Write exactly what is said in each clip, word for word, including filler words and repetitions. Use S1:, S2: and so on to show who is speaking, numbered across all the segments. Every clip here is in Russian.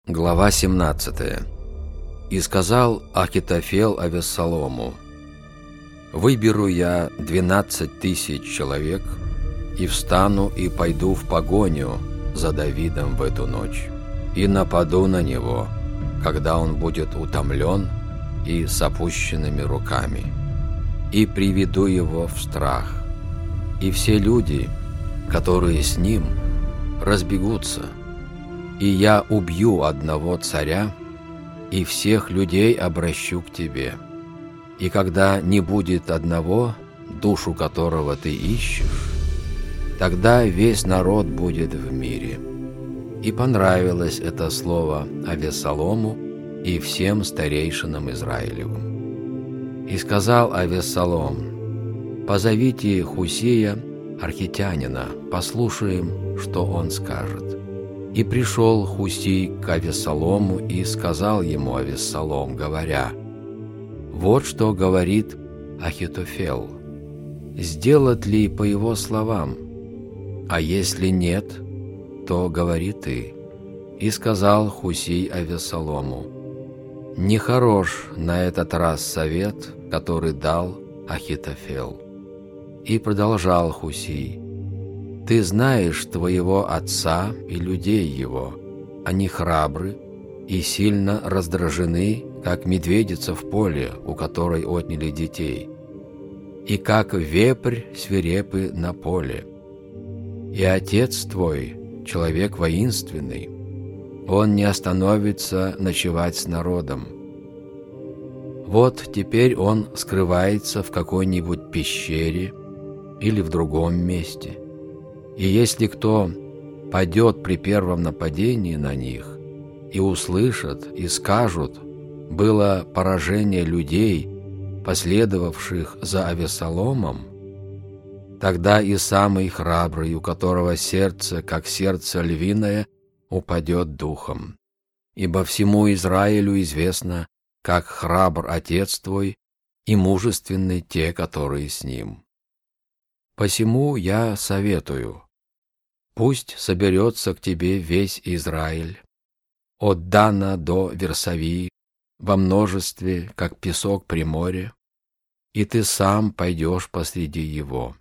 S1: Глава семнадцатая. «И сказал Ахитофел Авессалому: выберу я двенадцать тысяч человек, и встану и пойду в погоню за Давидом в эту ночь, и нападу на него, когда он будет утомлен и с опущенными руками, и приведу его в страх, и все люди, которые с ним, разбегутся, и я убью одного царя, и всех людей обращу к тебе. И когда не будет одного, душу которого ты ищешь, тогда весь народ будет в мире». И понравилось это слово Авессалому и всем старейшинам Израилевым. И сказал Авессалом: «Позовите Хусия, архитянина, послушаем, что он скажет». И пришел Хусий к Авессалому и сказал ему Авессалом, говоря: «Вот что говорит Ахитофел. Сделать ли по его словам? А если нет, то говори ты». И сказал Хусий Авессалому: «Нехорош на этот раз совет, который дал Ахитофел». И продолжал Хусий: «Ты знаешь твоего отца и людей его. Они храбры и сильно раздражены, как медведица в поле, у которой отняли детей, и как вепрь свирепы на поле. И отец твой, человек воинственный, он не остановится ночевать с народом. Вот теперь он скрывается в какой-нибудь пещере или в другом месте. И если кто падет при первом нападении на них, и услышат, и скажут: было поражение людей, последовавших за Авессаломом, тогда и самый храбрый, у которого сердце, как сердце львиное, упадет духом. Ибо всему Израилю известно, как храбр отец твой и мужественны те, которые с ним. Посему я советую: пусть соберется к тебе весь Израиль, от Дана до Версавии, во множестве, как песок при море, и ты сам пойдешь посреди его.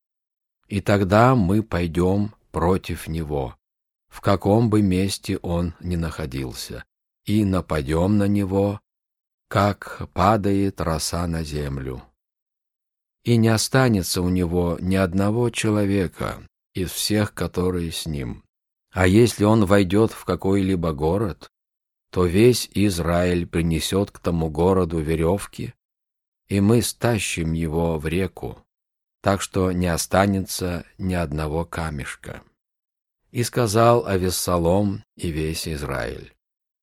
S1: И тогда мы пойдем против него, в каком бы месте он ни находился, и нападем на него, как падает роса на землю. И не останется у него ни одного человека из всех, которые с ним. А если он войдет в какой-либо город, то весь Израиль принесет к тому городу веревки, и мы стащим его в реку, так что не останется ни одного камешка». И сказал Авессалом и весь Израиль: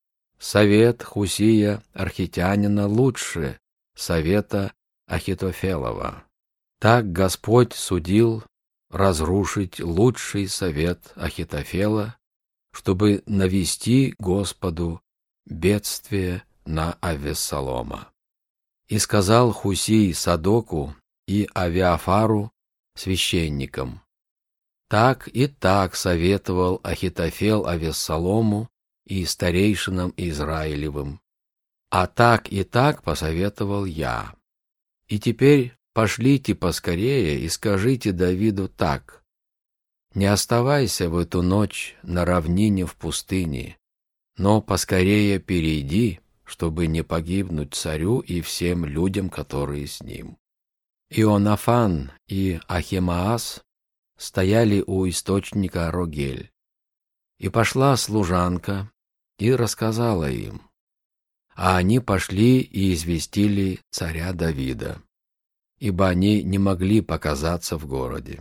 S1: «Совет Хусия архитянина лучше совета Ахитофелова. Так Господь судил разрушить лучший совет Ахитофела, чтобы навести Господу бедствие на Авессалома». И сказал Хусий Садоку и Авиафару, священникам: «Так и так советовал Ахитофел Авессалому и старейшинам Израилевым, а так и так посоветовал я. И теперь пошлите поскорее и скажите Давиду так: не оставайся в эту ночь на равнине в пустыне, но поскорее перейди, чтобы не погибнуть царю и всем людям, которые с ним». Ионафан и Ахимаас стояли у источника Рогель. И пошла служанка и рассказала им, а они пошли и известили царя Давида, ибо они не могли показаться в городе.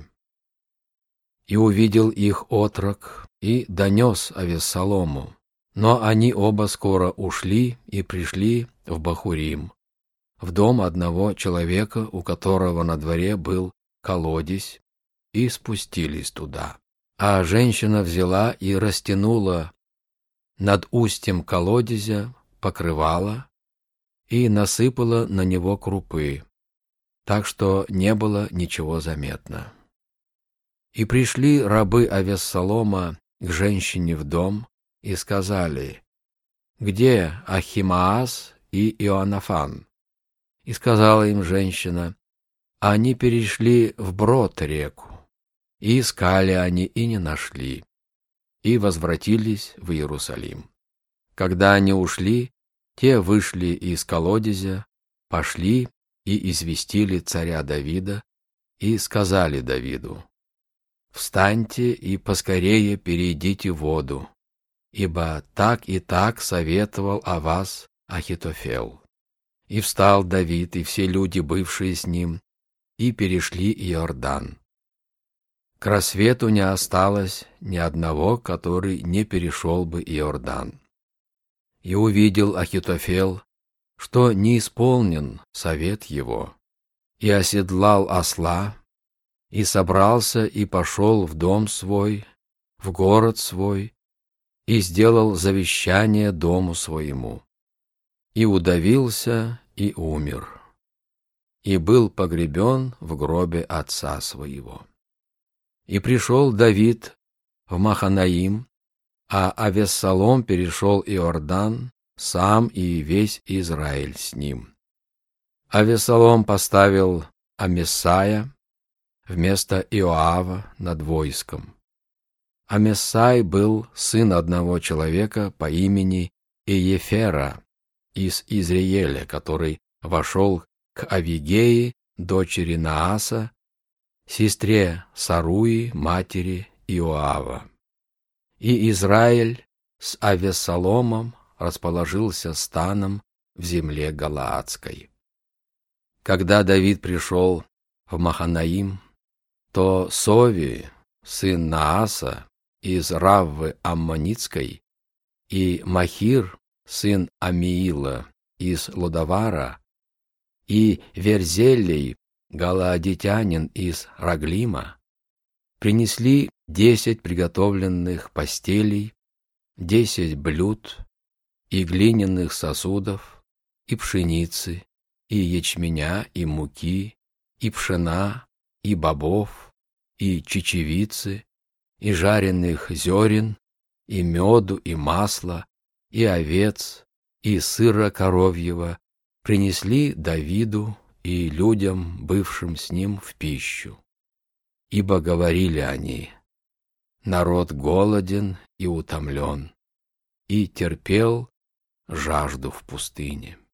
S1: И увидел их отрок и донес Авессалому, но они оба скоро ушли и пришли в Бахурим, в дом одного человека, у которого на дворе был колодезь, и спустились туда. А женщина взяла и растянула над устьем колодезя покрывало и насыпала на него крупы, так что не было ничего заметно. И пришли рабы Авессалома к женщине в дом и сказали: где Ахимаас и Иоаннафан? И сказала им женщина: они перешли вброд реку, и искали они, и не нашли, и возвратились в Иерусалим. Когда они ушли, те вышли из колодезя, пошли и известили царя Давида, и сказали Давиду: «Встаньте и поскорее перейдите воду, ибо так и так советовал о вас Ахитофел». И встал Давид и все люди, бывшие с ним, и перешли Иордан. К рассвету не осталось ни одного, который не перешел бы Иордан. И увидел Ахитофел, что не исполнен совет его, и оседлал осла, и собрался и пошел в дом свой, в город свой, и сделал завещание дому своему, и удавился, и умер, и был погребен в гробе отца своего. И пришел Давид в Маханаим, а Авессалом перешел Иордан, сам и весь Израиль с ним. Авессалом поставил Амесая вместо Иоава над войском. Амесай был сын одного человека по имени Иефера из Изриеля, который вошел к Авигее, дочери Нааса, сестре Саруи, матери Иоава. И Израиль с Авессаломом расположился станом в земле Галаадской. Когда Давид пришел в Маханаим, то Сови, сын Нааса, из Раввы Аммонитской, и Махир, сын Амиила, из Лодавара, и Верзелий, галаадитянин из Раглима, принесли десять приготовленных постелей, десять блюд и глиняных сосудов, и пшеницы, и ячменя, и муки, и пшена, и бобов, и чечевицы, и жареных зерен, и меду, и масла, и овец, и сыра коровьего принесли Давиду и людям, бывшим с ним, в пищу. Ибо говорили они: народ голоден и утомлен, и терпел жажду в пустыне.